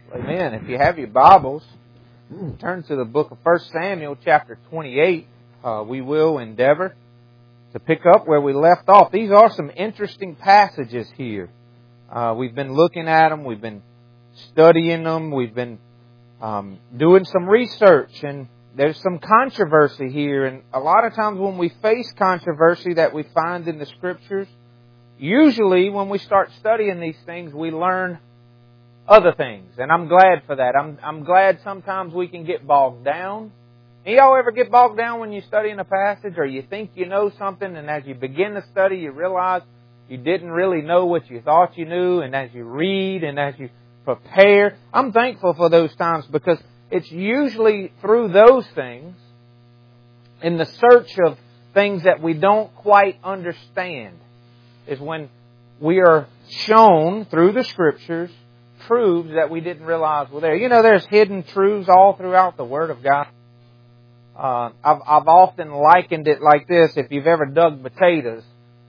Amen. If you have your Bibles, turn to the book of 1 Samuel chapter 28. We will endeavor to pick up where we left off. These are some interesting passages here. We've been looking at them. We've been studying them. We've been doing some research. And there's some controversy here. And a lot of times when we face controversy that we find in the Scriptures, usually when we start studying these things, we learn other things. And I'm glad for that. I'm glad sometimes we can get bogged down. Y'all ever get bogged down when you're studying a passage, or you think you know something, and as you begin to study, you realize you didn't really know what you thought you knew, and as you read and as you prepare, I'm thankful for those times, because it's usually through those things, in the search of things that we don't quite understand, is when we are shown through the Scriptures truths that we didn't realize were there. You know, there's hidden truths all throughout the Word of God. I've often likened it like this. If you've ever dug potatoes,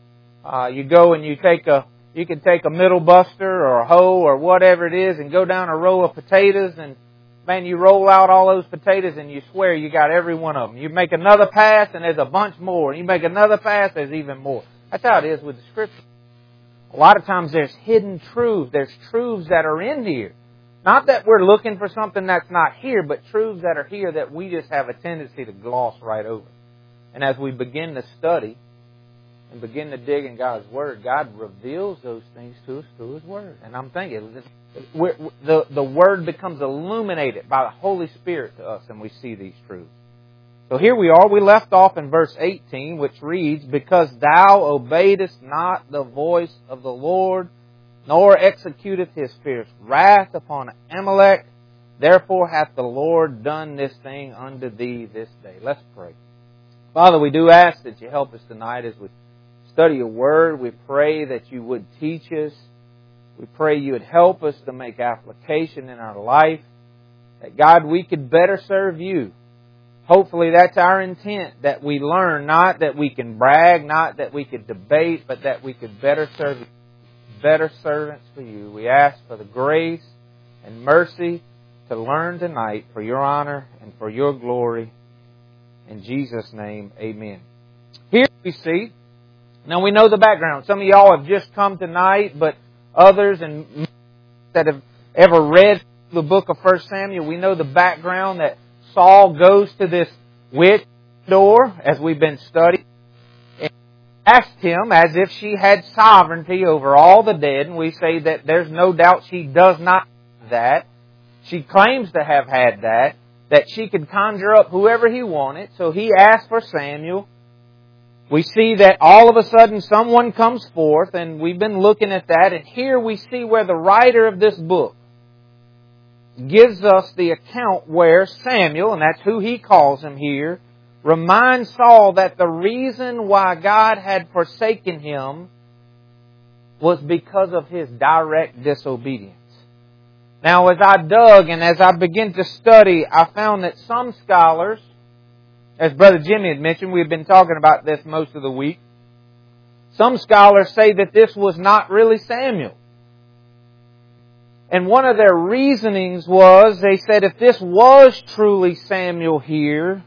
you go and you can take a middle buster or a hoe or whatever it is and go down a row of potatoes, and man, you roll out all those potatoes and you swear you got every one of them. You make another pass and there's a bunch more. You make another pass, there's even more. That's how it is with the Scripture. A lot of times there's hidden truths. There's truths that are in here. Not that we're looking for something that's not here, but truths that are here that we just have a tendency to gloss right over. And as we begin to study and begin to dig in God's Word, God reveals those things to us through His Word. And I'm thinking, the Word becomes illuminated by the Holy Spirit to us, and we see these truths. So here we are. We left off in verse 18, which reads, "Because thou obeyedest not the voice of the Lord, nor executeth His fierce wrath upon Amalek, therefore hath the Lord done this thing unto thee this day." Let's pray. Father, we do ask that you help us tonight as we study your Word. We pray that you would teach us. We pray you would help us to make application in our life. That, God, we could better serve you. Hopefully that's our intent, that we learn, not that we can brag, not that we could debate, but that we could better serve you, better servants for you. We ask for the grace and mercy to learn tonight for your honor and for your glory. In Jesus' name, amen. Here we see, now we know the background. Some of y'all have just come tonight, but others and that have ever read the book of 1 Samuel, we know the background that Saul goes to this witch door, as we've been studying, and asked him as if she had sovereignty over all the dead. And we say that there's no doubt she does not have that. She claims to have had that she could conjure up whoever he wanted. So he asked for Samuel. We see that all of a sudden someone comes forth, and we've been looking at that. And here we see where the writer of this book gives us the account where Samuel, and that's who he calls him here, reminds Saul that the reason why God had forsaken him was because of his direct disobedience. Now, as I dug and as I began to study, I found that some scholars, as Brother Jimmy had mentioned, we've been talking about this most of the week, some scholars say that this was not really Samuel. And one of their reasonings was, they said if this was truly Samuel here,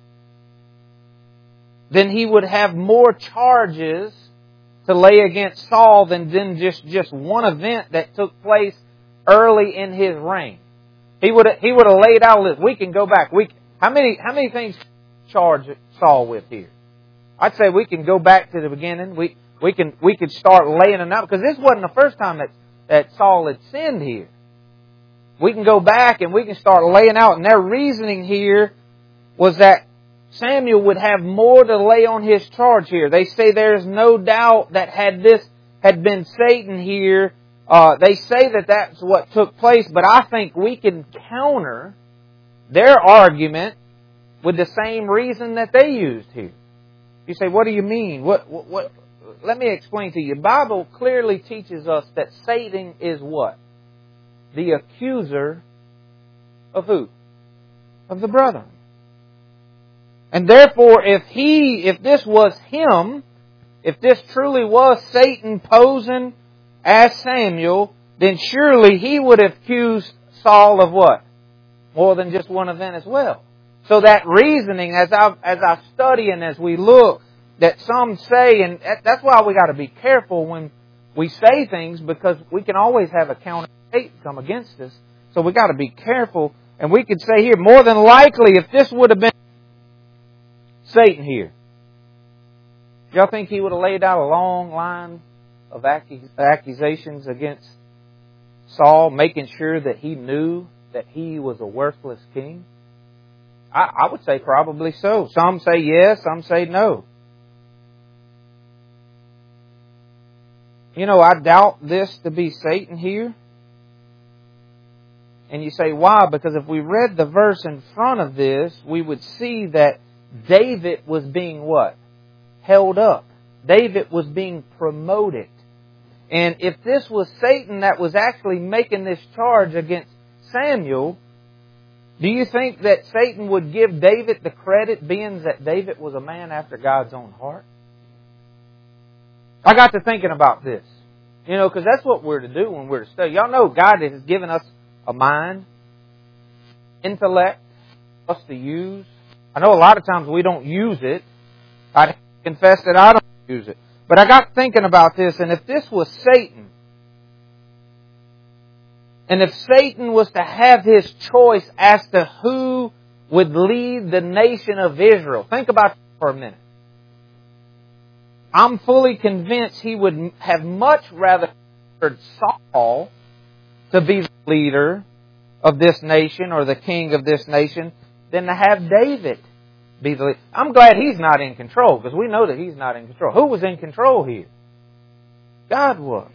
then he would have more charges to lay against Saul than just one event that took place early in his reign. He would have laid out a list. We can go back. How many things charge Saul with here? I'd say we can go back to the beginning. We could start laying them out, because this wasn't the first time that Saul had sinned here. We can go back and we can start laying out. And their reasoning here was that Samuel would have more to lay on his charge here. They say there's no doubt that had this had been Satan here, they say that that's what took place. But I think we can counter their argument with the same reason that they used here. You say, what do you mean? What? Let me explain to you. The Bible clearly teaches us that Satan is what? The accuser of who? Of the brethren. And therefore, if this was him, if this truly was Satan posing as Samuel, then surely he would have accused Saul of what? More than just one event as well. So that reasoning, as I study and as we look, that some say, and that's why we got to be careful when we say things, because we can always have a counter Satan come against us. So we got to be careful. And we could say here, more than likely, if this would have been Satan here, y'all think he would have laid out a long line of accusations against Saul, making sure that he knew that he was a worthless king? I would say probably so. Some say yes, some say no. I doubt this to be Satan here. And you say, why? Because if we read the verse in front of this, we would see that David was being what? Held up. David was being promoted. And if this was Satan that was actually making this charge against Samuel, do you think that Satan would give David the credit, being that David was a man after God's own heart? I got to thinking about this. Because that's what we're to do when we're to study. Y'all know God has given us a mind, intellect, us to use. I know a lot of times we don't use it. I confess that I don't use it. But I got thinking about this, and if this was Satan, and if Satan was to have his choice as to who would lead the nation of Israel, think about it for a minute. I'm fully convinced he would have much rather preferred Saul to be the leader of this nation or the king of this nation than to have David be the leader. I'm glad he's not in control, because we know that he's not in control. Who was in control here? God was.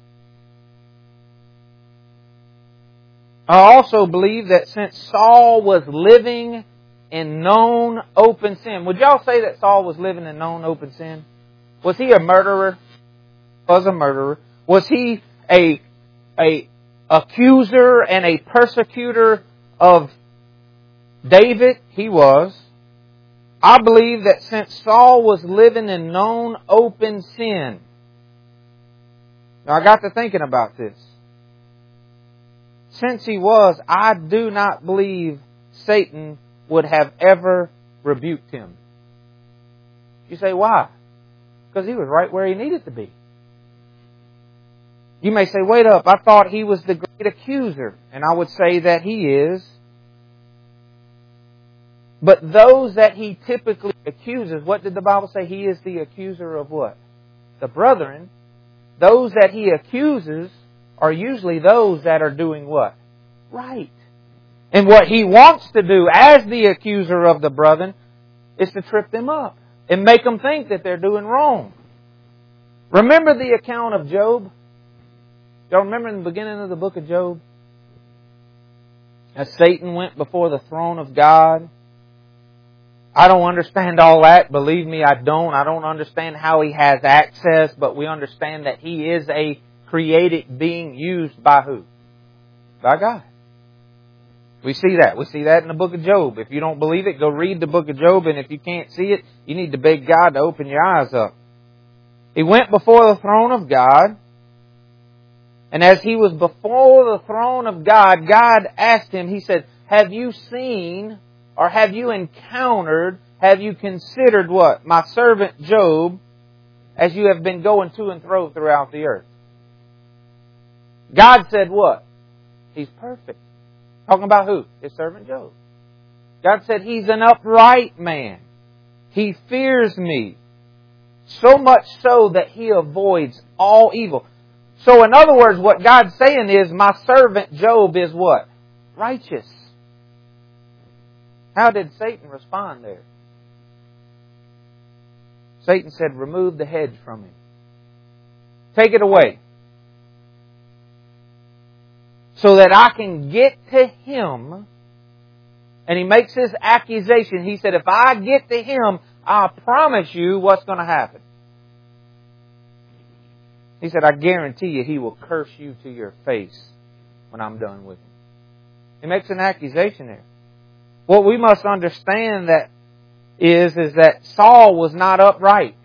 I also believe that since Saul was living in known open sin, would y'all say that Saul was living in known open sin? Was he a murderer? Was a murderer. Was he a accuser and a persecutor of David? He was. I believe that since Saul was living in known open sin, now I got to thinking about this. Since he was, I do not believe Satan would have ever rebuked him. You say, why? Because he was right where he needed to be. You may say, wait up, I thought he was the great accuser. And I would say that he is. But those that he typically accuses, what did the Bible say? He is the accuser of what? The brethren. Those that he accuses are usually those that are doing what? Right. And what he wants to do as the accuser of the brethren is to trip them up and make them think that they're doing wrong. Remember the account of Job? Y'all remember in the beginning of the book of Job? As Satan went before the throne of God. I don't understand all that. Believe me, I don't. I don't understand how he has access, but we understand that he is a created being used by who? By God. We see that. We see that in the book of Job. If you don't believe it, go read the book of Job, and if you can't see it, you need to beg God to open your eyes up. He went before the throne of God, and as he was before the throne of God, God asked him, he said, have you seen, or have you encountered, have you considered what? My servant Job, as you have been going to and fro throughout the earth. God said what? He's perfect. Talking about who? His servant Job. God said he's an upright man. He fears me. So much so that he avoids all evil. So in other words, what God's saying is, my servant Job is what? Righteous. How did Satan respond there? Satan said, remove the hedge from him. Take it away. So that I can get to him. And he makes this accusation. He said, if I get to him, I promise you what's going to happen. He said, I guarantee you he will curse you to your face when I'm done with him. He makes an accusation there. What we must understand that is that Saul was not upright.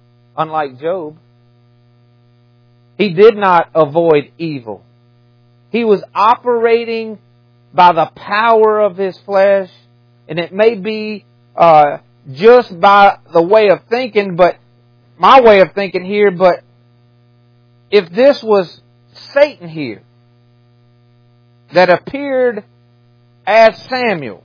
Unlike Job. He did not avoid evil. He was operating by the power of his flesh. And it may be just by the way of thinking, but my way of thinking here, but if this was Satan here that appeared as Samuel,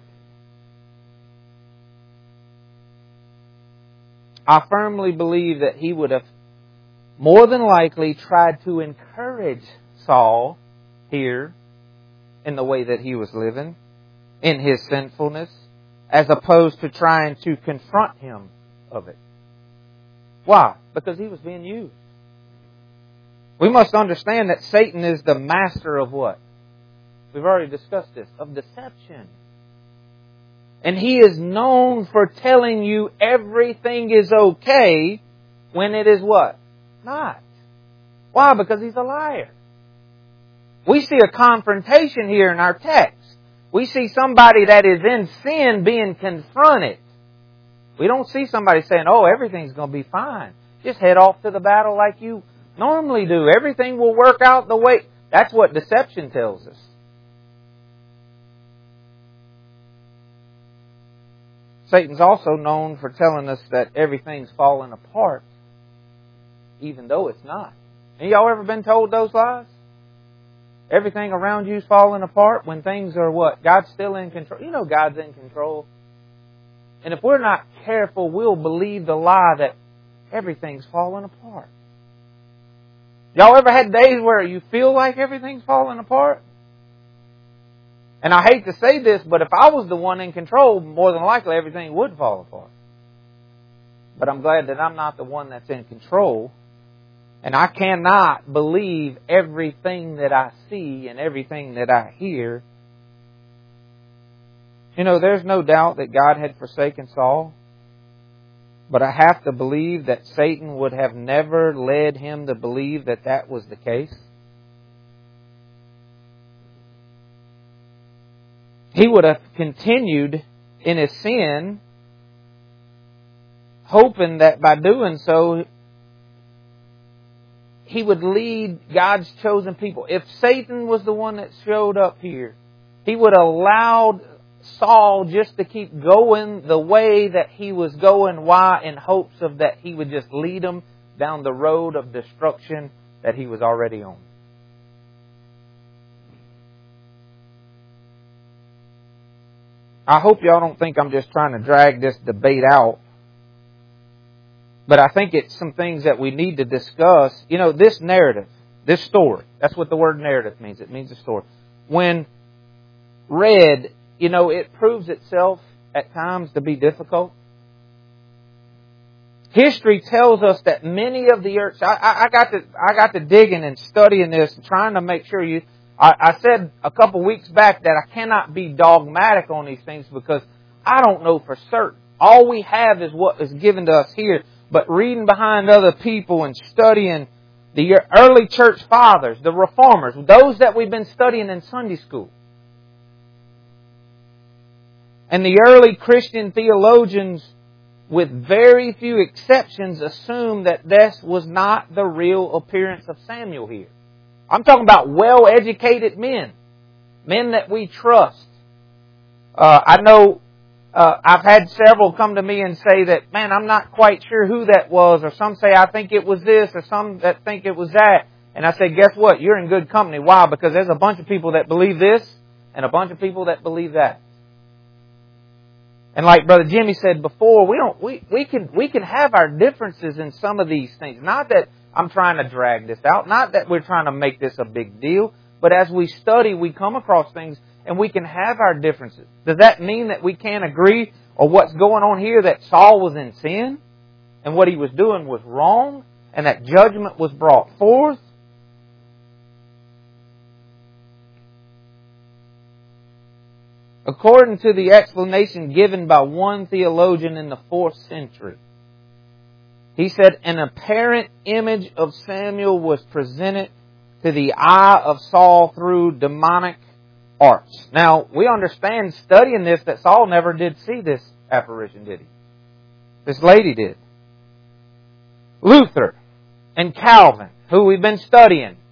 I firmly believe that he would have more than likely tried to encourage Saul here in the way that he was living, in his sinfulness, as opposed to trying to confront him of it. Why? Because he was being used. We must understand that Satan is the master of what? We've already discussed this. Of deception. And he is known for telling you everything is okay when it is what? Not. Why? Because he's a liar. We see a confrontation here in our text. We see somebody that is in sin being confronted. We don't see somebody saying, oh, everything's going to be fine. Just head off to the battle like you normally do. Everything will work out the way. That's what deception tells us. Satan's also known for telling us that everything's falling apart, even though it's not. Have y'all ever been told those lies? Everything around you's falling apart when things are what? God's still in control. You know God's in control. And if we're not careful, we'll believe the lie that everything's falling apart. Y'all ever had days where you feel like everything's falling apart? And I hate to say this, but if I was the one in control, more than likely everything would fall apart. But I'm glad that I'm not the one that's in control. And I cannot believe everything that I see and everything that I hear. You know, there's no doubt that God had forsaken Saul. But I have to believe that Satan would have never led him to believe that that was the case. He would have continued in his sin, hoping that by doing so, he would lead God's chosen people. If Satan was the one that showed up here, he would have allowed Saul just to keep going the way that he was going. Why? In hopes of that he would just lead him down the road of destruction that he was already on. I hope y'all don't think I'm just trying to drag this debate out. But I think it's some things that we need to discuss. You know, this narrative, this story, that's what the word narrative means. It means a story. When read, you know, it proves itself at times to be difficult. History tells us that many of the earth. I got to digging and studying this and trying to make sure you. I said a couple weeks back that I cannot be dogmatic on these things because I don't know for certain. All we have is what is given to us here. But reading behind other people and studying the early church fathers, the reformers, those that we've been studying in Sunday school, and the early Christian theologians, with very few exceptions, assume that this was not the real appearance of Samuel here. I'm talking about well-educated men. Men that we trust. I know I've had several come to me and say that, man, I'm not quite sure who that was. Or some say, I think it was this. Or some that think it was that. And I say, guess what? You're in good company. Why? Because there's a bunch of people that believe this and a bunch of people that believe that. And like Brother Jimmy said before, we can have our differences in some of these things. Not that I'm trying to drag this out. Not that we're trying to make this a big deal. But as we study, we come across things and we can have our differences. Does that mean that we can't agree on what's going on here, that Saul was in sin and what he was doing was wrong and that judgment was brought forth? According to the explanation given by one theologian in the 4th century, he said, an apparent image of Samuel was presented to the eye of Saul through demonic arts. Now, we understand studying this that Saul never did see this apparition, did he? This lady did. Luther and Calvin, who we've been studying,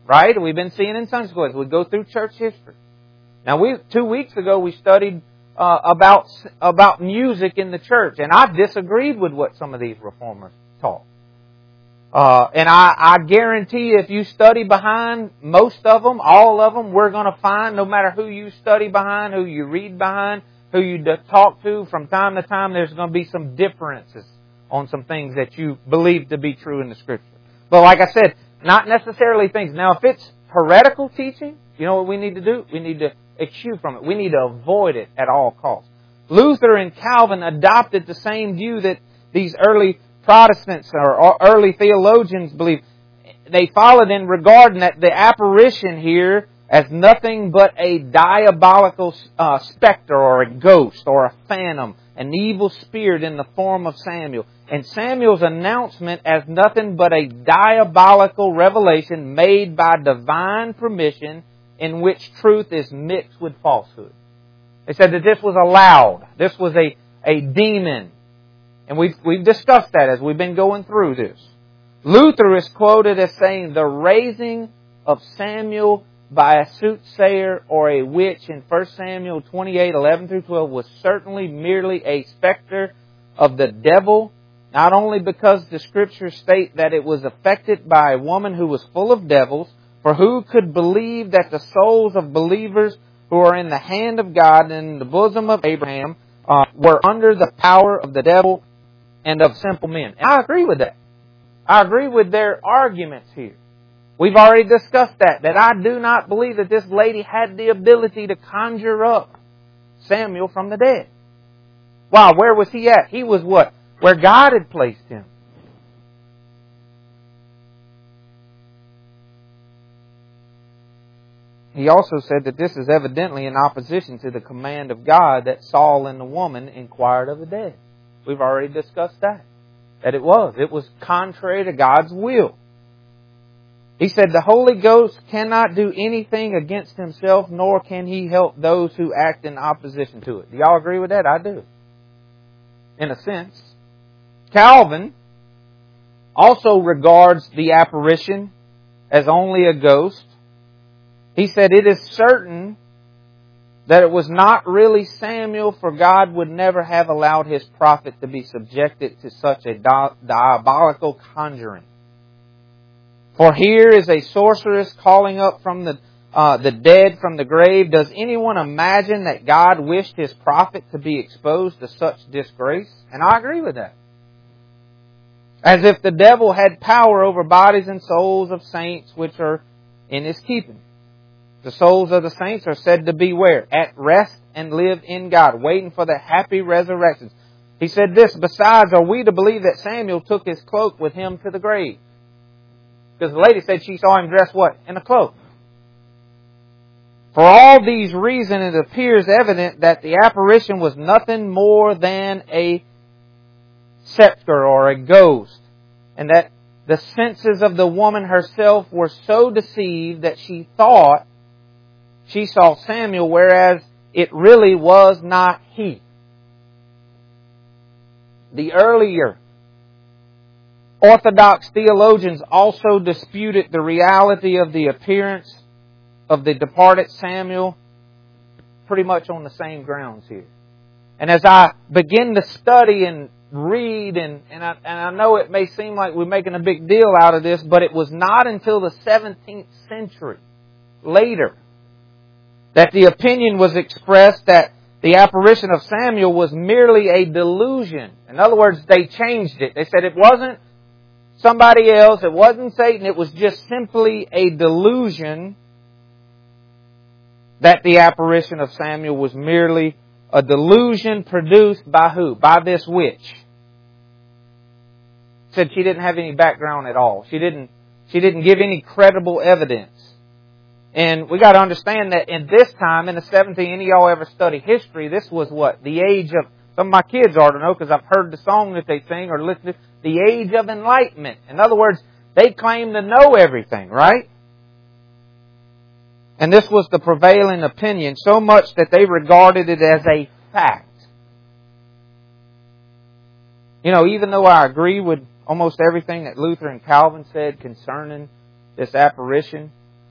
right? We've been seeing in Sunday school as we go through church history. Now, 2 weeks ago we studied about music in the church, and I disagreed with what some of these reformers taught. And I guarantee if you study behind most of them, all of them, we're going to find, no matter who you study behind, who you read behind, who you talk to, from time to time, there's going to be some differences on some things that you believe to be true in the Scripture. But like I said, not necessarily things. Now, if it's heretical teaching, you know what we need to do? We need to eschew from it. We need to avoid it at all costs. Luther and Calvin adopted the same view that these early Protestants or early theologians believe. They followed in regarding that the apparition here as nothing but a diabolical specter or a ghost or a phantom, an evil spirit in the form of Samuel. And Samuel's announcement as nothing but a diabolical revelation made by divine permission in which truth is mixed with falsehood. They said that this was allowed. This was a demon. And we've discussed that as we've been going through this. Luther is quoted as saying the raising of Samuel by a soothsayer or a witch in 1 Samuel 28:11-12 was certainly merely a specter of the devil, not only because the Scriptures state that it was affected by a woman who was full of devils, for who could believe that the souls of believers who are in the hand of God and in the bosom of Abraham were under the power of the devil and of simple men? And I agree with that. I agree with their arguments here. We've already discussed that I do not believe that this lady had the ability to conjure up Samuel from the dead. Wow, where was he at? He was what? Where God had placed him. He also said that this is evidently in opposition to the command of God that Saul and the woman inquired of the dead. We've already discussed that. That it was. It was contrary to God's will. He said the Holy Ghost cannot do anything against Himself, nor can He help those who act in opposition to it. Do y'all agree with that? I do. In a sense. Calvin also regards the apparition as only a ghost. He said it is certain that it was not really Samuel, for God would never have allowed His prophet to be subjected to such a diabolical conjuring. For here is a sorceress calling up from the dead from the grave. Does anyone imagine that God wished His prophet to be exposed to such disgrace? And I agree with that. As if the devil had power over bodies and souls of saints which are in His keeping. The souls of the saints are said to be where? At rest and live in God, waiting for the happy resurrections. He said this, besides, are we to believe that Samuel took his cloak with him to the grave? Because the lady said she saw him dressed what? In a cloak. For all these reasons, it appears evident that the apparition was nothing more than a specter or a ghost, and that the senses of the woman herself were so deceived that she thought she saw Samuel, whereas it really was not he. The earlier Orthodox theologians also disputed the reality of the appearance of the departed Samuel pretty much on the same grounds here. And as I begin to study and read, and I know it may seem like we're making a big deal out of this, but it was not until the 17th century, later, that the opinion was expressed that the apparition of Samuel was merely a delusion. In other words, they changed it. They said it wasn't somebody else, it wasn't Satan, it was just simply a delusion, that the apparition of Samuel was merely a delusion produced by who? By this witch. Said she didn't have any background at all. She didn't give any credible evidence. And we got to understand that in this time, in the 17th, any of y'all ever study history, this was what? The age of, some of my kids ought to know because I've heard the song that they sing or listened to, the age of enlightenment. In other words, they claim to know everything, right? And this was the prevailing opinion, so much that they regarded it as a fact. You know, even though I agree with almost everything that Luther and Calvin said concerning this apparition,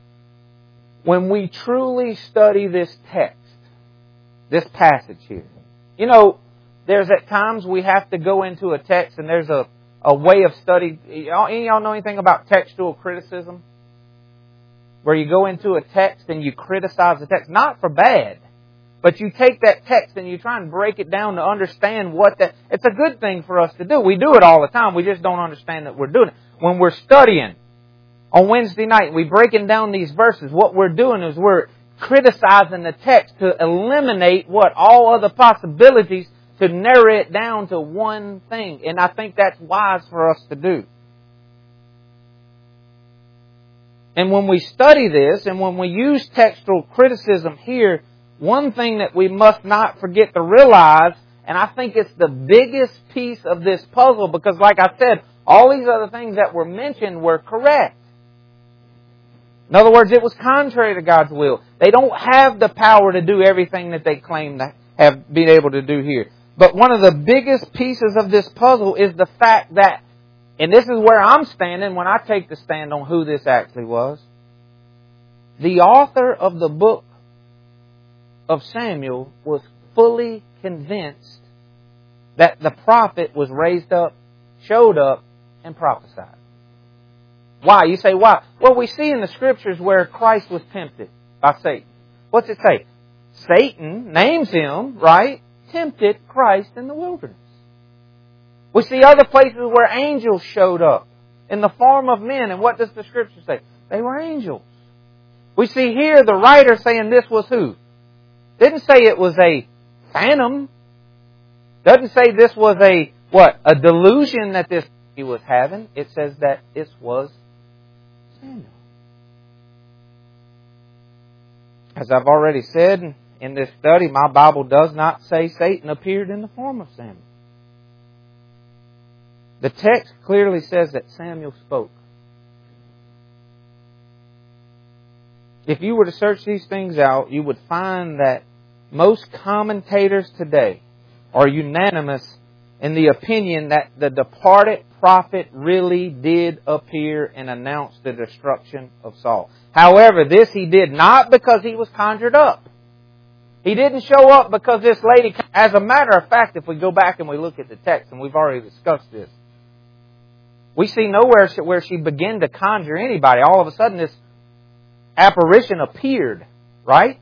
when we truly study this text, this passage here. You know, there's at times we have to go into a text and there's a way of study. Any of y'all know anything about textual criticism? Where you go into a text and you criticize the text, not for bad, but you take that text and you try and break it down to understand what that... It's a good thing for us to do. We do it all the time. We just don't understand that we're doing it. When we're studying on Wednesday night, we're breaking down these verses. What we're doing is we're criticizing the text to eliminate all other possibilities, to narrow it down to one thing. And I think that's wise for us to do. And when we study this, and when we use textual criticism here, one thing that we must not forget to realize, and I think it's the biggest piece of this puzzle, because like I said, all these other things that were mentioned were correct. In other words, it was contrary to God's will. They don't have the power to do everything that they claim to have been able to do here. But one of the biggest pieces of this puzzle is the fact that, and this is where I'm standing when I take the stand on who this actually was, the author of the book of Samuel was fully convinced that the prophet was raised up, showed up, and prophesied. Why? You say, why? Well, we see in the Scriptures where Christ was tempted by Satan. What's it say? Satan names him, right? Tempted Christ in the wilderness. We see other places where angels showed up in the form of men. And what does the Scripture say? They were angels. We see here the writer saying this was who? Didn't say it was a phantom. Doesn't say this was a delusion that this he was having. It says that this was Samuel. As I've already said in this study, my Bible does not say Satan appeared in the form of Samuel. The text clearly says that Samuel spoke. If you were to search these things out, you would find that most commentators today are unanimous in the opinion that the departed prophet really did appear and announce the destruction of Saul. However, this he did not because he was conjured up. He didn't show up because this lady... As a matter of fact, if we go back and we look at the text, and we've already discussed this, we see nowhere where she began to conjure anybody. All of a sudden this apparition appeared, right?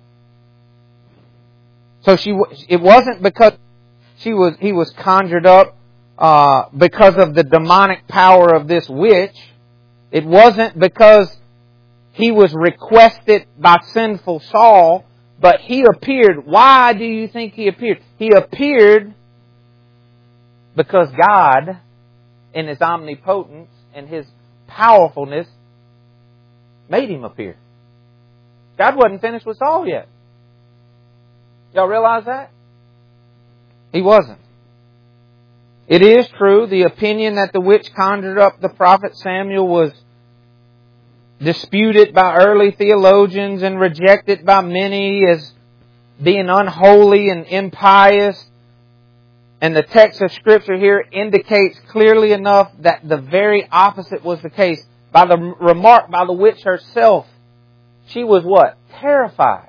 So it wasn't because he was conjured up because of the demonic power of this witch. It wasn't because he was requested by sinful Saul, but he appeared. Why do you think he appeared? He appeared because God, in His omnipotence and His powerfulness, made him appear. God wasn't finished with Saul yet. Y'all realize that? He wasn't. It is true, the opinion that the witch conjured up the prophet Samuel was disputed by early theologians and rejected by many as being unholy and impious. And the text of Scripture here indicates clearly enough that the very opposite was the case. By the remark by the witch herself, she was what? Terrified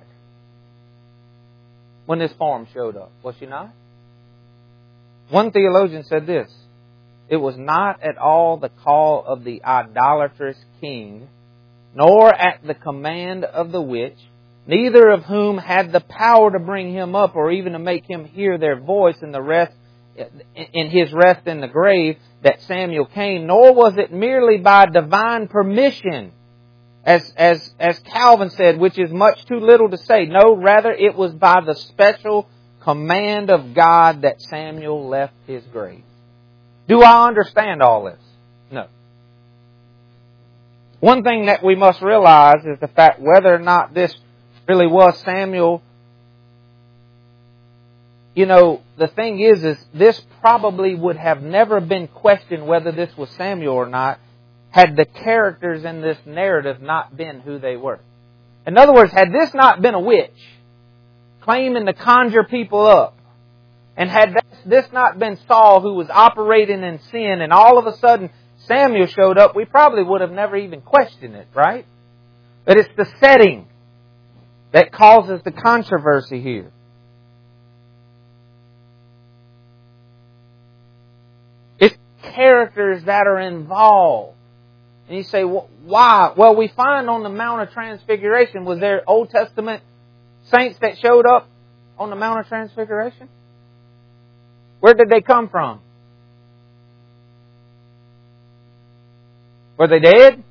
when this form showed up. Was she not? One theologian said this: it was not at all the call of the idolatrous king, nor at the command of the witch, neither of whom had the power to bring him up or even to make him hear their voice in his rest in the grave, that Samuel came, nor was it merely by divine permission, as Calvin said, which is much too little to say. No, rather it was by the special command of God that Samuel left his grave. Do I understand all this? No. One thing that we must realize is the fact whether or not this really was Samuel. You know, the thing is this probably would have never been questioned whether this was Samuel or not, had the characters in this narrative not been who they were. In other words, had this not been a witch claiming to conjure people up, and had this not been Saul who was operating in sin, and all of a sudden Samuel showed up, we probably would have never even questioned it, right? But it's the setting. that causes the controversy here? It's characters that are involved. And you say, well, why? Well, we find on the Mount of Transfiguration, was there Old Testament saints that showed up on the Mount of Transfiguration? Where did they come from? Were they dead?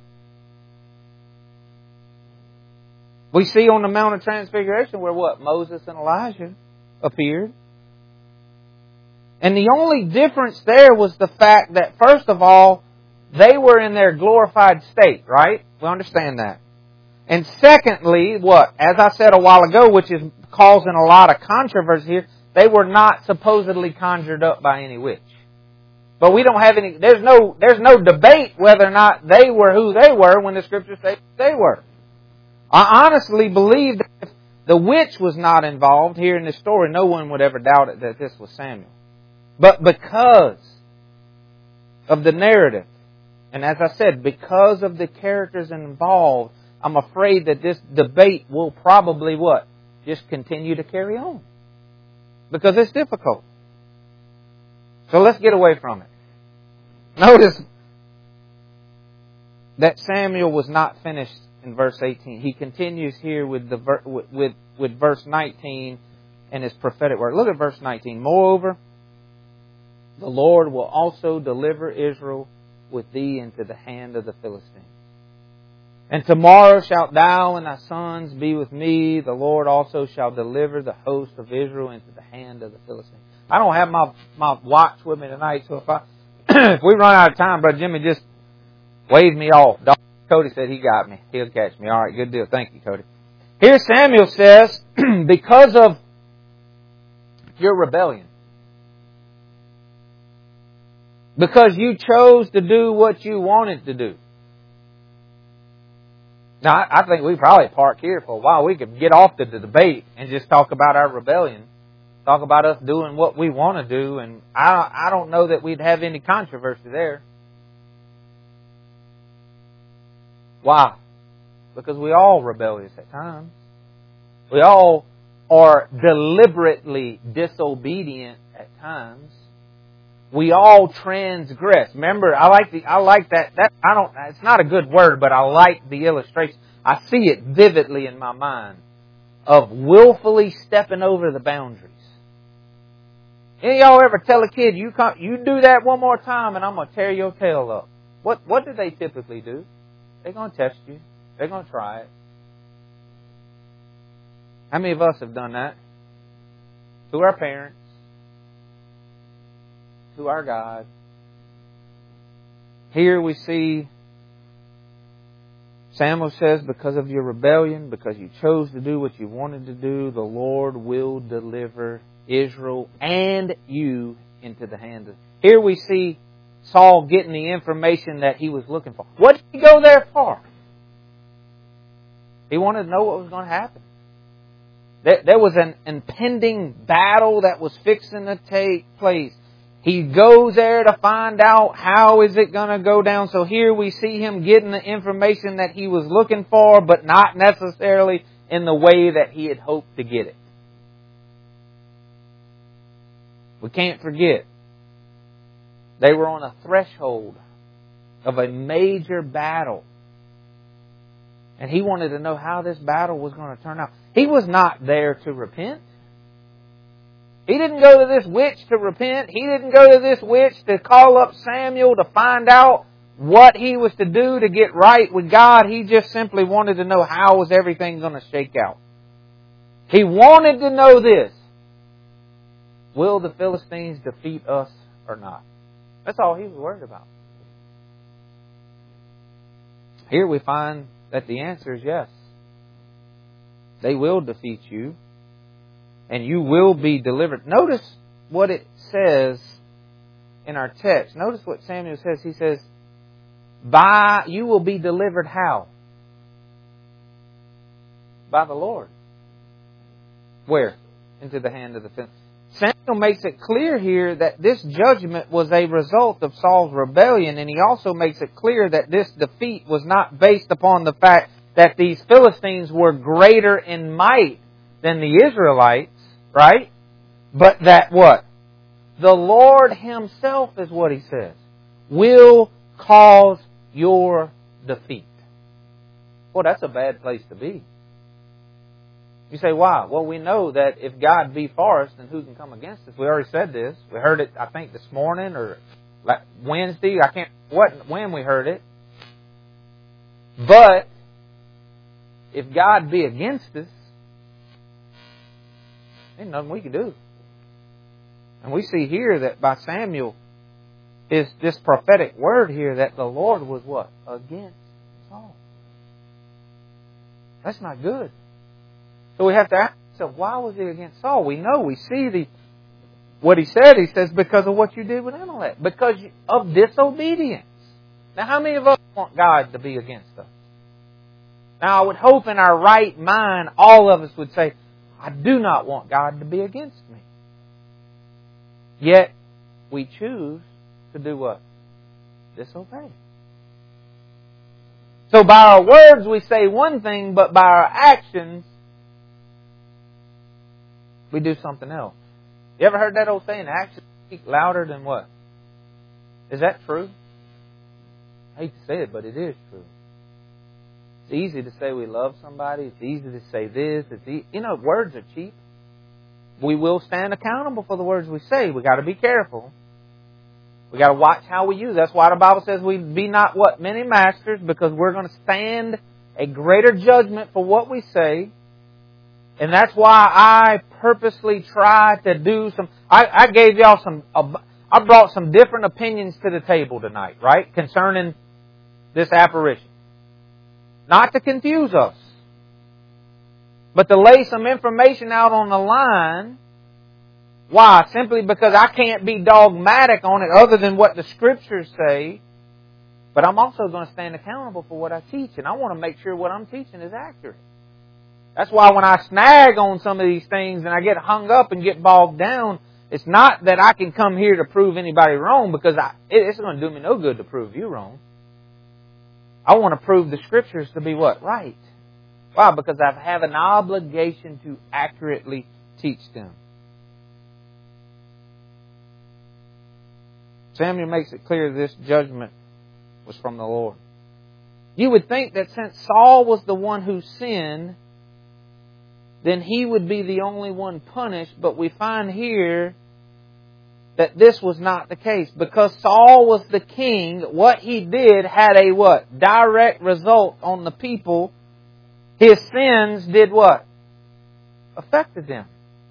We see on the Mount of Transfiguration where what? Moses and Elijah appeared. And the only difference there was the fact that, first of all, they were in their glorified state, right? We understand that. And secondly, what? As I said a while ago, which is causing a lot of controversy here, they were not supposedly conjured up by any witch. But we don't have any, there's no debate whether or not they were who they were when the Scriptures say they were. I honestly believe that if the witch was not involved here in this story, no one would ever doubt it that this was Samuel. But because of the narrative, and as I said, because of the characters involved, I'm afraid that this debate will probably what? Just continue to carry on. Because it's difficult. So let's get away from it. Notice that Samuel was not finished in verse 18. He continues here with verse 19 and his prophetic word. Look at verse 19. Moreover, the Lord will also deliver Israel with thee into the hand of the Philistines. And tomorrow shalt thou and thy sons be with me. The Lord also shall deliver the host of Israel into the hand of the Philistines. I don't have my watch with me tonight, so if we run out of time, Brother Jimmy just waved me off. Cody said he got me. He'll catch me. All right, good deal. Thank you, Cody. Here Samuel says, because of your rebellion, because you chose to do what you wanted to do. Now, I think we probably park here for a while. We could get off the debate and just talk about our rebellion. Talk about us doing what we want to do. And I don't know that we'd have any controversy there. Why? Because we all rebellious at times. We all are deliberately disobedient at times. We all transgress. Remember, I like that. It's not a good word, but I like the illustration. I see it vividly in my mind of willfully stepping over the boundaries. Any of y'all ever tell a kid, you do that one more time and I'm going to tear your tail up? What do they typically do? They're going to test you. They're going to try it. How many of us have done that? To our parents. To our God. Here we see Samuel says, because of your rebellion, because you chose to do what you wanted to do, the Lord will deliver Israel and you into the hand of... Here we see Saul getting the information that he was looking for. What did he go there for? He wanted to know what was going to happen. There was an impending battle that was fixing to take place. He goes there to find out how is it going to go down. So here we see him getting the information that he was looking for, but not necessarily in the way that he had hoped to get it. We can't forget, they were on a threshold of a major battle. And he wanted to know how this battle was going to turn out. He was not there to repent. He didn't go to this witch to repent. He didn't go to this witch to call up Samuel to find out what he was to do to get right with God. He just simply wanted to know how was everything going to shake out. He wanted to know this. Will the Philistines defeat us or not? That's all he was worried about. Here we find that the answer is yes. They will defeat you. And you will be delivered. Notice what it says in our text. Notice what Samuel says. He says, you will be delivered how? By the Lord. Where? Into the hand of the Philistines. Samuel makes it clear here that this judgment was a result of Saul's rebellion, and he also makes it clear that this defeat was not based upon the fact that these Philistines were greater in might than the Israelites, right? But that what? The Lord Himself, is what He says, will cause your defeat. Well, that's a bad place to be. You say, why? Well, we know that if God be for us, then who can come against us? We already said this. We heard it, I think, this morning or Wednesday. I can't when we heard it. But if God be against us, ain't nothing we can do. And we see here that by Samuel is this prophetic word here that the Lord was what? Against Saul. That's not good. So we have to ask ourselves, why was He against Saul? We know, we see what He said. He says, because of what you did with Amalek. Because of disobedience. Now, how many of us want God to be against us? Now, I would hope in our right mind, all of us would say, I do not want God to be against me. Yet, we choose to do what? Disobey. So by our words we say one thing, but by our actions we do something else. You ever heard that old saying, actions speak louder than what? Is that true? I hate to say it, but it is true. It's easy to say we love somebody. It's easy to say this. Words are cheap. We will stand accountable for the words we say. We got to be careful. We got to watch how we use. That's why the Bible says we be not what? Many masters, because we're going to stand a greater judgment for what we say. And that's why I purposely try to do some... I gave y'all I brought some different opinions to the table tonight, right? Concerning this apparition. Not to confuse us, but to lay some information out on the line. Why? Simply because I can't be dogmatic on it other than what the Scriptures say. But I'm also going to stand accountable for what I teach. And I want to make sure what I'm teaching is accurate. That's why when I snag on some of these things and I get hung up and get bogged down, it's not that I can come here to prove anybody wrong, because it's going to do me no good to prove you wrong. I want to prove the Scriptures to be what? Right. Why? Because I have an obligation to accurately teach them. Samuel makes it clear this judgment was from the Lord. You would think that since Saul was the one who sinned, then he would be the only one punished. But we find here that this was not the case. Because Saul was the king, what he did had a what? Direct result on the people. His sins did what? Affected them.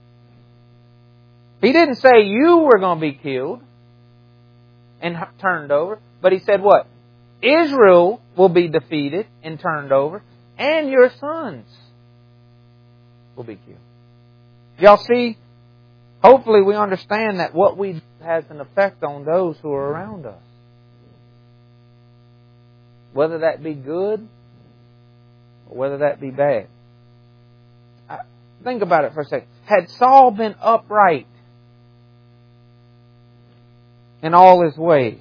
He didn't say you were going to be killed and turned over. But He said what? Israel will be defeated and turned over. And your sons will be killed. Y'all see? Hopefully we understand that what we do has an effect on those who are around us. Whether that be good or whether that be bad. Think about it for a second. Had Saul been upright in all his ways,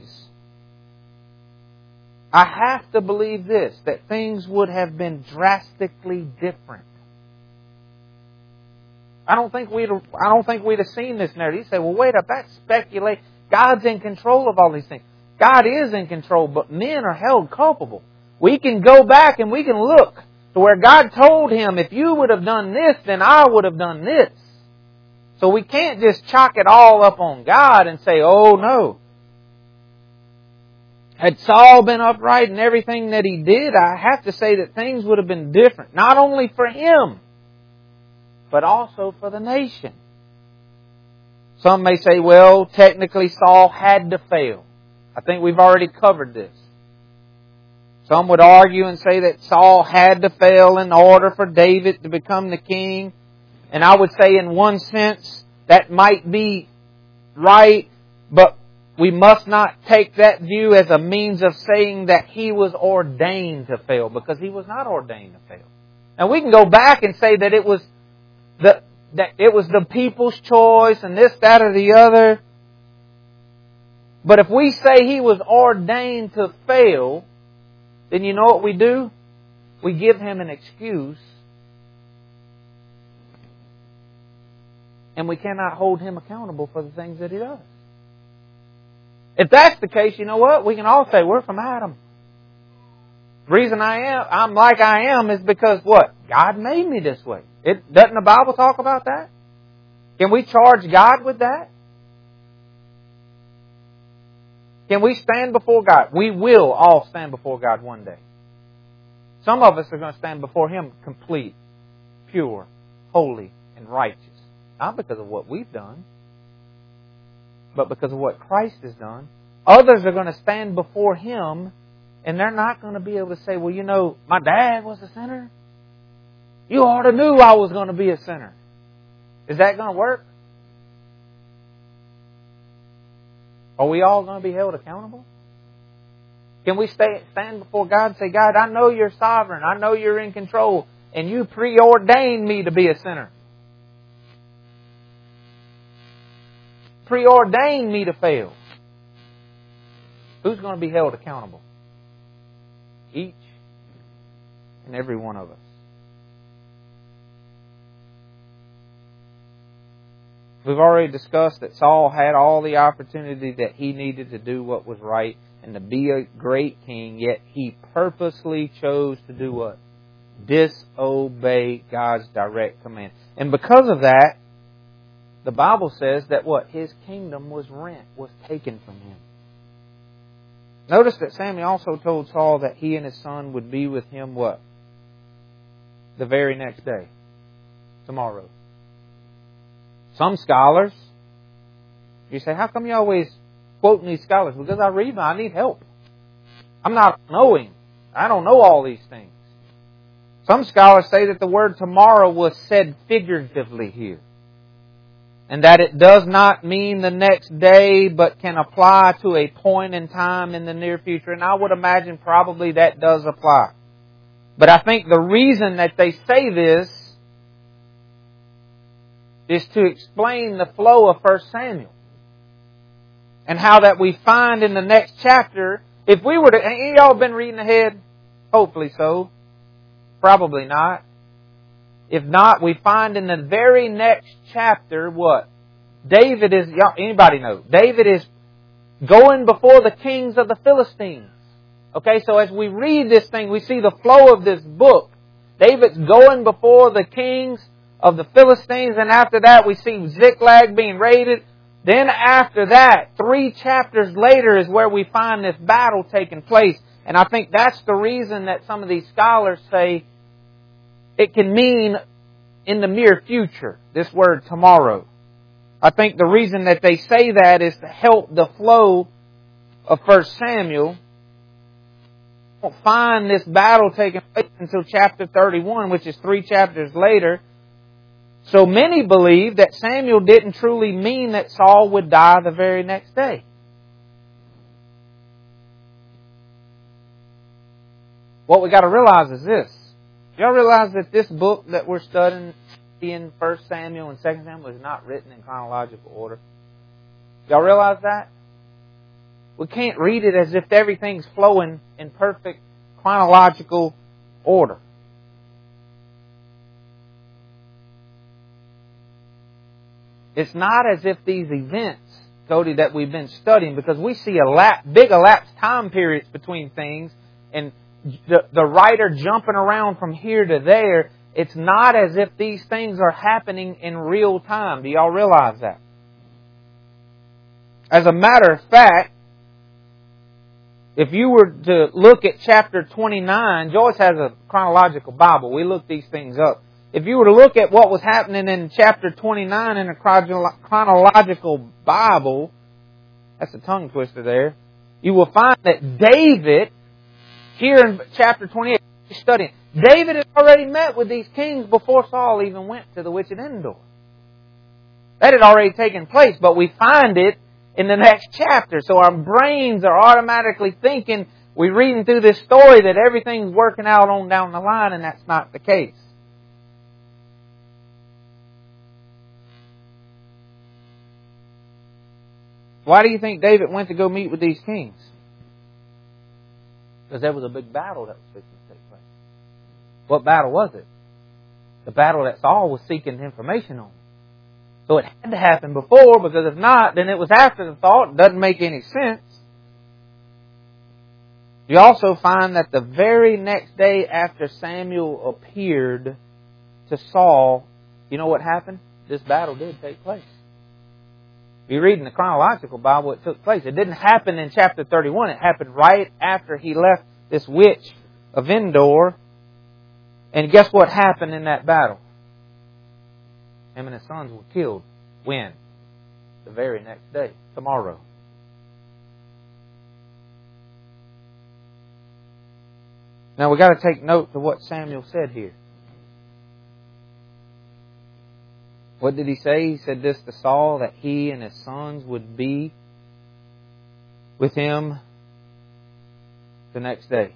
I have to believe this, that things would have been drastically different. I don't think we'd have seen this narrative. You say, well, wait up, that's speculation. God's in control of all these things. God is in control, but men are held culpable. We can go back and we can look to where God told him, if you would have done this, then I would have done this. So we can't just chalk it all up on God and say, oh no. Had Saul been upright in everything that he did, I have to say that things would have been different. Not only for him, but also for the nation. Some may say, well, technically Saul had to fail. I think we've already covered this. Some would argue and say that Saul had to fail in order for David to become the king. And I would say in one sense that might be right, but we must not take that view as a means of saying that he was ordained to fail, because he was not ordained to fail. Now we can go back and say that it was the people's choice and this, that, or the other. But if we say he was ordained to fail, then you know what we do? we give Him an excuse, and we cannot hold Him accountable for the things that He does. If that's the case, you know what? We can all say, we're from Adam. The reason I'm like I am is because what? God made me this way. Doesn't the Bible talk about that? Can we charge God with that? Can we stand before God? We will all stand before God one day. Some of us are going to stand before Him complete, pure, holy, and righteous. Not because of what we've done, but because of what Christ has done. Others are going to stand before Him, and they're not going to be able to say, well, you know, my dad was a sinner. You ought to knew I was going to be a sinner. Is that going to work? Are we all going to be held accountable? Can we stand before God and say, God, I know You're sovereign. I know You're in control. And You preordained me to be a sinner. Preordained me to fail. Who's going to be held accountable? Each and every one of us. We've already discussed that Saul had all the opportunity that he needed to do what was right and to be a great king, yet he purposely chose to do what? Disobey God's direct command. And because of that, the Bible says that what? His kingdom was rent, was taken from him. Notice that Samuel also told Saul that he and his son would be with him what? The very next day. Tomorrow. Some scholars, you say, how come you always quoting these scholars? Because I read them, I need help. I'm not knowing. I don't know all these things. Some scholars say that the word tomorrow was said figuratively here. And that it does not mean the next day, but can apply to a point in time in the near future. And I would imagine probably that does apply. But I think the reason that they say this is to explain the flow of 1 Samuel. And how that we find in the next chapter, if we were to, y'all been reading ahead? Hopefully so. Probably not. If not, we find in the very next chapter what? David is, anybody know? David is going before the kings of the Philistines. Okay, so as we read this thing, we see the flow of this book. David's going before the kings of the Philistines, and after that we see Ziklag being raided. Then after that, 3 chapters later is where we find this battle taking place. And I think that's the reason that some of these scholars say it can mean in the near future, this word tomorrow. I think the reason that they say that is to help the flow of 1 Samuel. We won't find this battle taking place until chapter 31, which is 3 chapters later. So many believe that Samuel didn't truly mean that Saul would die the very next day. What we got to realize is this. Y'all realize that this book that we're studying in 1 Samuel and 2 Samuel is not written in chronological order? Y'all realize that? We can't read it as if everything's flowing in perfect chronological order. It's not as if these events, Cody, that we've been studying, because we see big elapsed time periods between things, and the writer jumping around from here to there. It's not as if these things are happening in real time. Do y'all realize that? As a matter of fact, if you were to look at chapter 29, Joyce has a chronological Bible. We look these things up. If you were to look at what was happening in chapter 29 in a chronological Bible, that's a tongue twister there, you will find that David, here in chapter 28, studying, David had already met with these kings before Saul even went to the witch at Endor. That had already taken place, but we find it in the next chapter. So our brains are automatically thinking, we're reading through this story, that everything's working out on down the line, and that's not the case. Why do you think David went to go meet with these kings? Because there was a big battle that was fixing to take place. What battle was it? The battle that Saul was seeking information on. So it had to happen before, because if not, then it was after the thought. It doesn't make any sense. You also find that the very next day after Samuel appeared to Saul, you know what happened? This battle did take place. If you read in the chronological Bible, it took place. It didn't happen in chapter 31. It happened right after he left this witch of Endor. And guess what happened in that battle? Him and his sons were killed. When? The very next day. Tomorrow. Now we've got to take note to what Samuel said here. What did he say? He said this to Saul, that he and his sons would be with him the next day.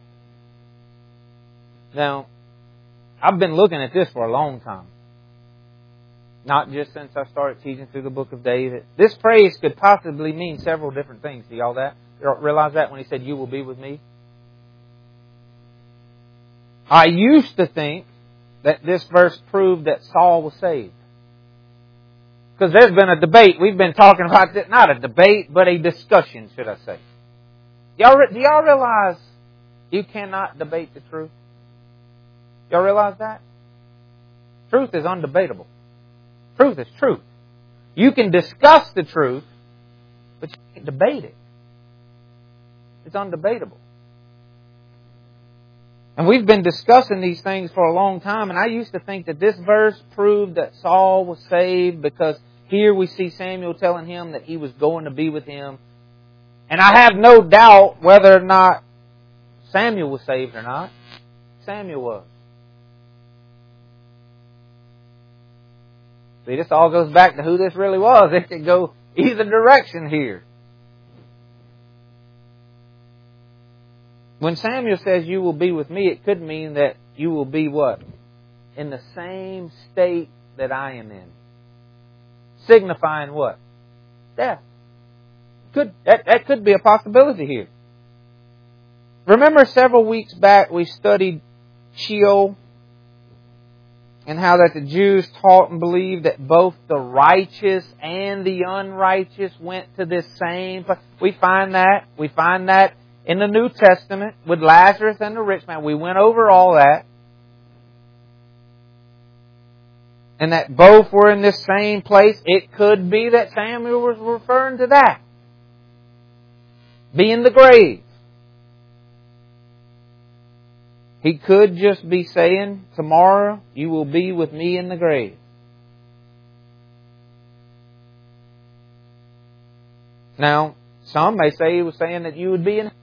Now, I've been looking at this for a long time. Not just since I started teaching through the book of David. This phrase could possibly mean several different things. Do y'all realize that when he said, "You will be with me"? I used to think that this verse proved that Saul was saved. Because there's been a debate. We've been talking about this. Not a debate, but a discussion, should I say. Do y'all realize you cannot debate the truth? Y'all realize that? Truth is undebatable. Truth is truth. You can discuss the truth, but you can't debate it. It's undebatable. And we've been discussing these things for a long time, and I used to think that this verse proved that Saul was saved, because here we see Samuel telling him that he was going to be with him. And I have no doubt whether or not Samuel was saved or not. Samuel was. See, this all goes back to who this really was. It could go either direction here. When Samuel says, "You will be with me," it could mean that you will be what? In the same state that I am in. Signifying what? Death. That could be a possibility here. Remember several weeks back we studied Sheol, and how that the Jews taught and believed that both the righteous and the unrighteous went to this same place. We find that in the New Testament with Lazarus and the rich man. We went over all that. And that both were in this same place. It could be that Samuel was referring to that. Be in the grave. He could just be saying, "Tomorrow you will be with me in the grave." Now, some may say he was saying that you would be in.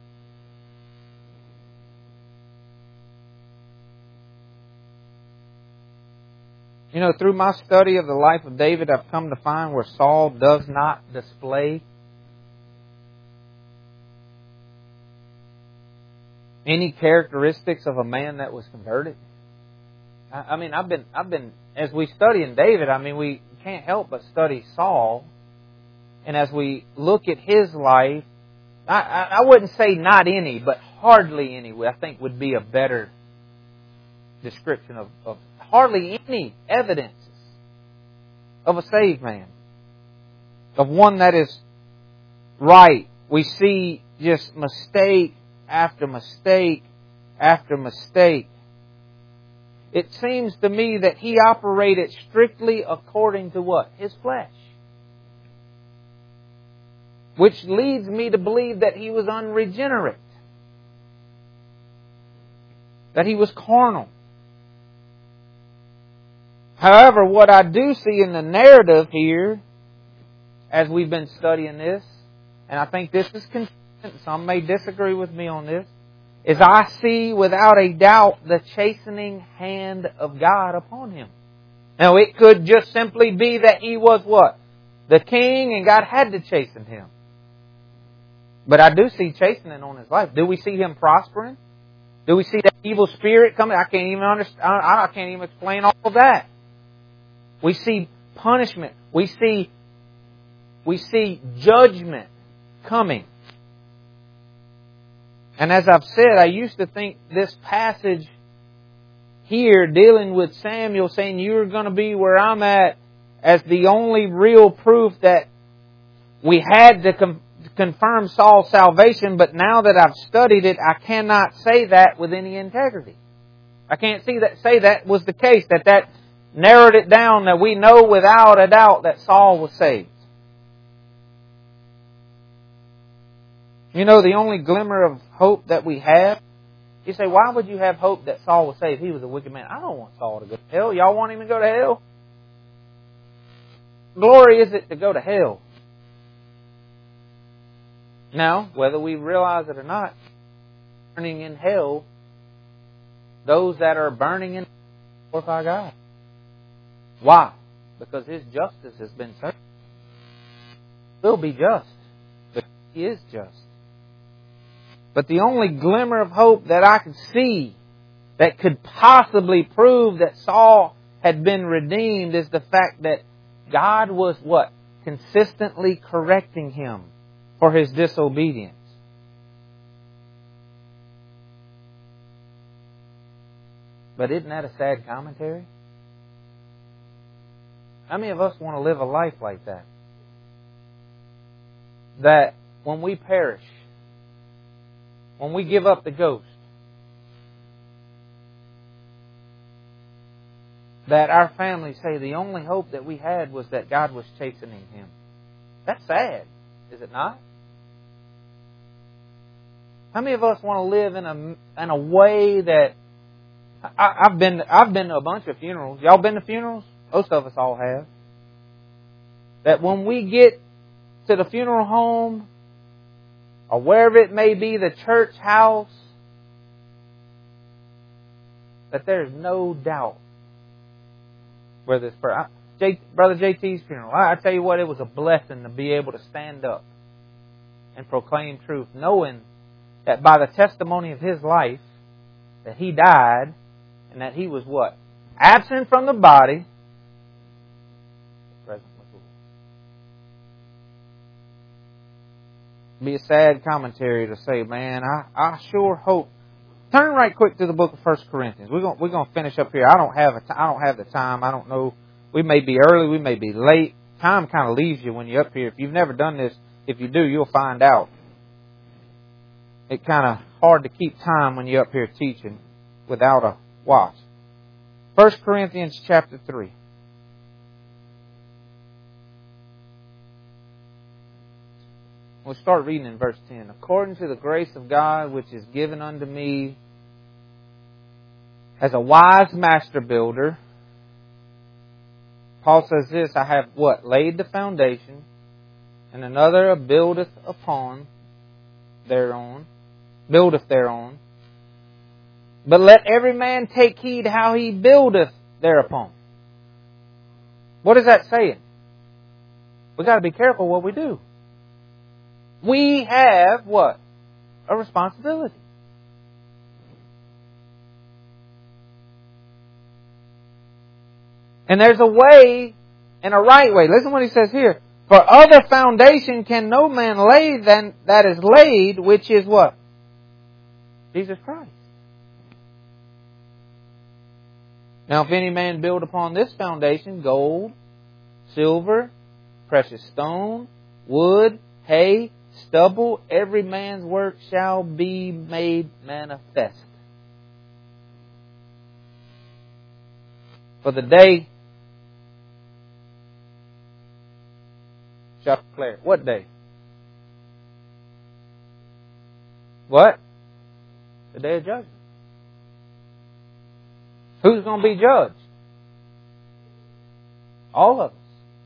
You know, through my study of the life of David, I've come to find where Saul does not display any characteristics of a man that was converted. I mean, I've been, as we study in David, I mean, we can't help but study Saul. And as we look at his life, I wouldn't say not any, but hardly any, I think would be a better description of hardly any evidences of a saved man. Of one that is right. We see just mistake after mistake after mistake. It seems to me that he operated strictly according to what? His flesh. Which leads me to believe that he was unregenerate. That he was carnal. However, what I do see in the narrative here, as we've been studying this, and I think this is consistent, some may disagree with me on this, is I see without a doubt the chastening hand of God upon him. Now it could just simply be that he was what? The king, and God had to chasten him. But I do see chastening on his life. Do we see him prospering? Do we see that evil spirit coming? I can't even understand. I can't even explain all of that. We see punishment. We see judgment coming. And as I've said, I used to think this passage here dealing with Samuel saying, you're going to be where I'm at, as the only real proof that we had to confirm Saul's salvation, but now that I've studied it, I cannot say that with any integrity. I can't say that was the case, that narrowed it down, that we know without a doubt that Saul was saved. You know, the only glimmer of hope that we have, you say, why would you have hope that Saul was saved? He was a wicked man. I don't want Saul to go to hell. Y'all want him to go to hell? Glory is it to go to hell. Now, whether we realize it or not, burning in hell, those that are burning in hell glorify God. Why? Because His justice has been served. He will be just, but He is just. But the only glimmer of hope that I could see that could possibly prove that Saul had been redeemed is the fact that God was what? Consistently correcting him for his disobedience. But isn't that a sad commentary? How many of us want to live a life like that? That when we perish, when we give up the ghost, that our families say the only hope that we had was that God was chastening him. That's sad, is it not? How many of us want to live in a way that I've been to a bunch of funerals. Y'all been to funerals? Most of us all have. That when we get to the funeral home, or wherever it may be, the church house, that there's no doubt where this Brother JT's funeral. I tell you what, it was a blessing to be able to stand up and proclaim truth, knowing that by the testimony of his life, that he died, and that he was what? Absent from the body, present with the Lord. It'd be a sad commentary to say, man, I sure hope. Turn right quick to the book of 1 Corinthians. We're going to finish up here. I don't have the time. I don't know. We may be early. We may be late. Time kind of leaves you when you're up here. If you've never done this, if you do, you'll find out. It's kind of hard to keep time when you're up here teaching without a watch. 1 Corinthians chapter 3. We'll start reading in verse 10. According to the grace of God which is given unto me as a wise master builder, Paul says this, I have what? Laid the foundation, and another buildeth thereon. But let every man take heed how he buildeth thereupon. What is that saying? We've got to be careful what we do. We have what? A responsibility. And there's a way and a right way. Listen what he says here. For other foundation can no man lay than that is laid, which is what? Jesus Christ. Now if any man build upon this foundation gold, silver, precious stone, wood, hay, stubble, every man's work shall be made manifest. For the day shall declare. What day? What? The day of judgment. Who's going to be judged? All of us.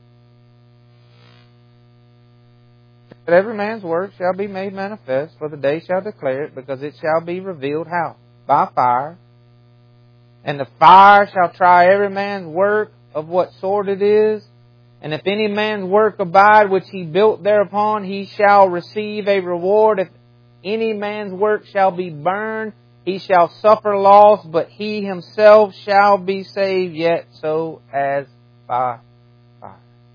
That every man's work shall be made manifest, for the day shall declare it, because it shall be revealed how? By fire. And the fire shall try every man's work of what sort it is. And if any man's work abide which he built thereupon, he shall receive a reward. If any man's work shall be burned, he shall suffer loss, but he himself shall be saved, yet so as by fire.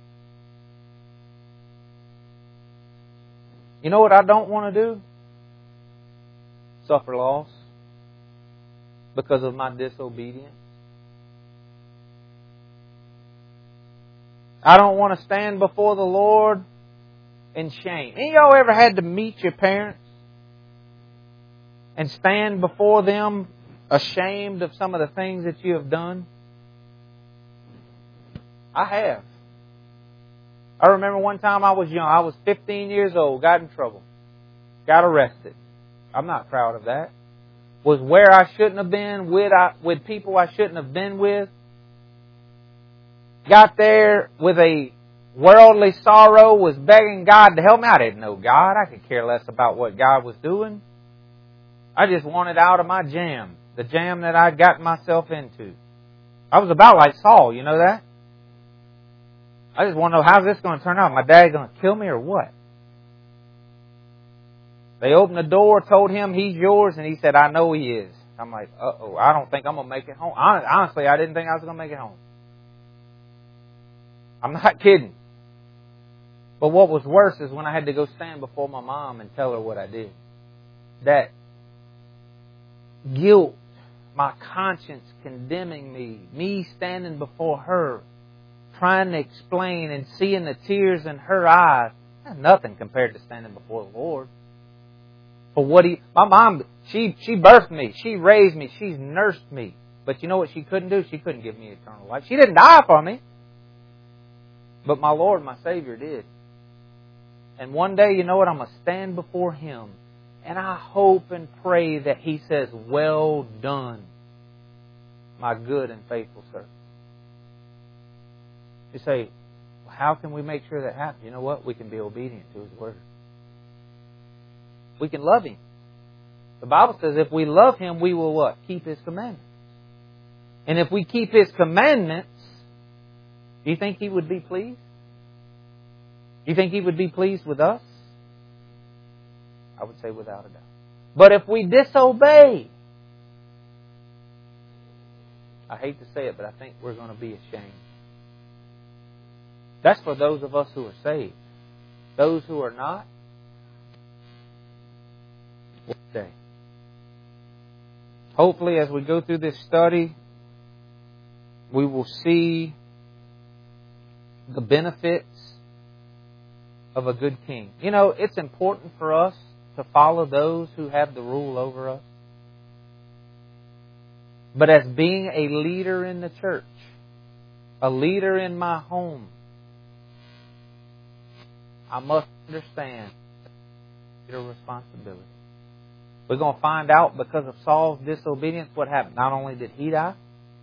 You know what I don't want to do? Suffer loss. because of my disobedience. I don't want to stand before the Lord in shame. Any of y'all ever had to meet your parents and stand before them ashamed of some of the things that you have done? I have. I remember one time I was young. I was 15 years old, got in trouble, got arrested. I'm not proud of that. Was where I shouldn't have been, with people I shouldn't have been with. Got there with a worldly sorrow, was begging God to help me. I didn't know God. I could care less about what God was doing. I just wanted out of my jam, the jam that I'd gotten myself into. I was about like Saul, you know that? I just want to know, how's this going to turn out? My dad going to kill me or what? They opened the door, told him he's yours, and he said, I know he is. I'm like, uh-oh, I don't think I'm going to make it home. Honestly, I didn't think I was going to make it home. I'm not kidding. But what was worse is when I had to go stand before my mom and tell her what I did. That guilt, my conscience condemning me standing before her, trying to explain and seeing the tears in her eyes, that's nothing compared to standing before the Lord. For what my mom, she birthed me, she raised me, she's nursed me. But you know what she couldn't do? She couldn't give me eternal life. She didn't die for me. But my Lord, my Savior did. And one day, you know what? I'm going to stand before Him. And I hope and pray that He says, well done, my good and faithful servant. You say, well, how can we make sure that happens? You know what? We can be obedient to His Word. We can love Him. The Bible says if we love Him, we will what? Keep His commandments. And if we keep His commandments, do you think He would be pleased? Do you think He would be pleased with us? I would say without a doubt. But if we disobey, I hate to say it, but I think we're going to be ashamed. That's for those of us who are saved. Those who are not, will stay. Hopefully, as we go through this study, we will see the benefits of a good king. You know, it's important for us to follow those who have the rule over us. But as being a leader in the church, a leader in my home, I must understand the responsibility. We're going to find out because of Saul's disobedience what happened. Not only did he die,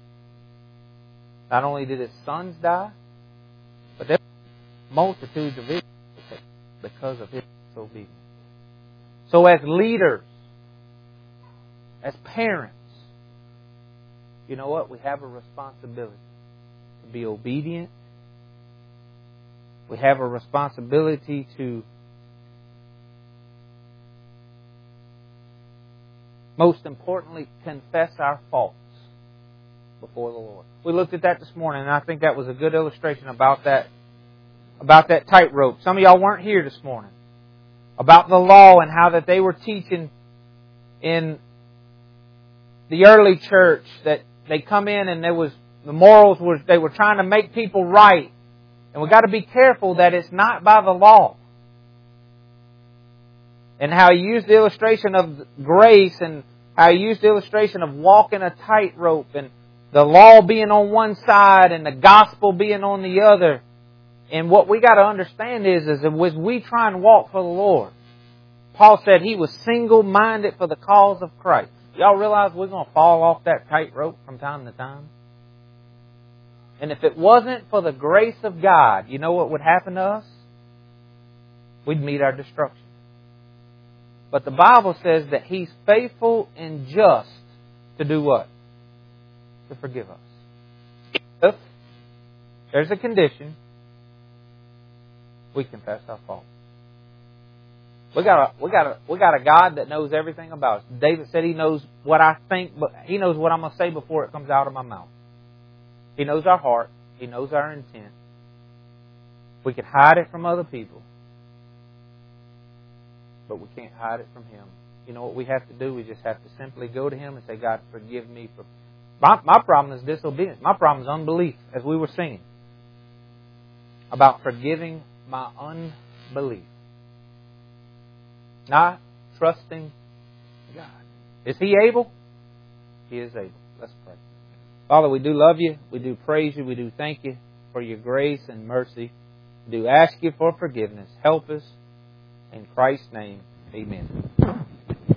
not only did his sons die, but there were multitudes of Israelites because of his disobedience. So as leaders, as parents, you know what? We have a responsibility to be obedient. We have a responsibility to, most importantly, confess our faults before the Lord. We looked at that this morning, and I think that was a good illustration about that tightrope. Some of y'all weren't here this morning. About the law and how that they were teaching in the early church that they come in and there was the morals were they were trying to make people right. And we've got to be careful that it's not by the law. And how he used the illustration of grace and how he used the illustration of walking a tightrope and the law being on one side and the gospel being on the other. And what we got to understand is as we try and walk for the Lord, Paul said he was single-minded for the cause of Christ. Y'all realize we're going to fall off that tightrope from time to time? And if it wasn't for the grace of God, you know what would happen to us? We'd meet our destruction. But the Bible says that He's faithful and just to do what? To forgive us. If there's a condition, we confess our fault. We got a God that knows everything about us. David said He knows what I think, but He knows what I'm going to say before it comes out of my mouth. He knows our heart. He knows our intent. We can hide it from other people, but we can't hide it from Him. you know what we have to do? We just have to simply go to Him and say, God, forgive me. My problem is disobedience. My problem is unbelief, as we were singing. About forgiving my unbelief. Not trusting God. Is He able? He is able. Let's pray. Father, we do love You. We do praise You. We do thank You for Your grace and mercy. We do ask You for forgiveness. Help us. In Christ's name, amen.